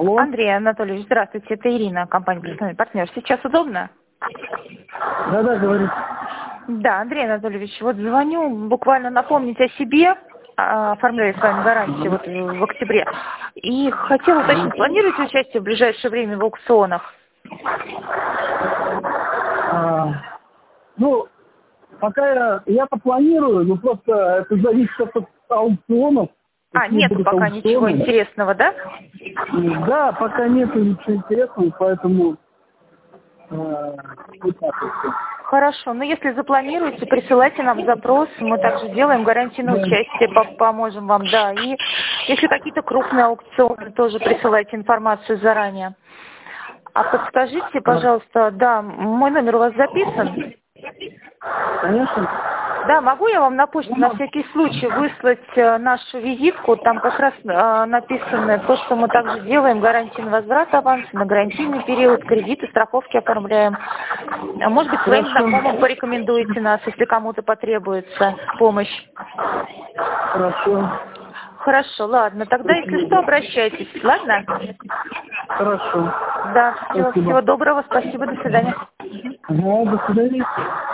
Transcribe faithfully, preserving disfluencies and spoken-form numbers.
Алло. Андрей Анатольевич, здравствуйте, это Ирина, компания «Персональный партнер». Сейчас удобно? Да-да, говорит. Да, Андрей Анатольевич, вот звоню буквально напомнить о себе. Оформляли с вами гарантию вот в октябре. И хотела уточнить, планируете участие в ближайшее время в аукционах? А, ну, пока я, я-то планирую, но просто это зависит от аукционов. А, нету пока аукционы. Ничего интересного, да? Да, пока нету ничего интересного, поэтому э, вот так вот. Хорошо, но если запланируете, присылайте нам запрос, мы также делаем гарантию на участие, поможем вам, да. И если какие-то крупные аукционы, тоже присылайте информацию заранее. А подскажите, пожалуйста, да, мой номер у вас записан? Конечно. Да, могу я вам на почту на всякий случай выслать нашу визитку, там как раз э, написано то, что мы также делаем, гарантии на возврат аванса, на гарантийный период, кредиты, страховки оформляем. А может быть, своим знакомым порекомендуете нас, если кому-то потребуется помощь. Хорошо. Хорошо, ладно, тогда, если что, обращайтесь, ладно? Хорошо. Да, всего, всего доброго, спасибо, до свидания. Ага, до свидания.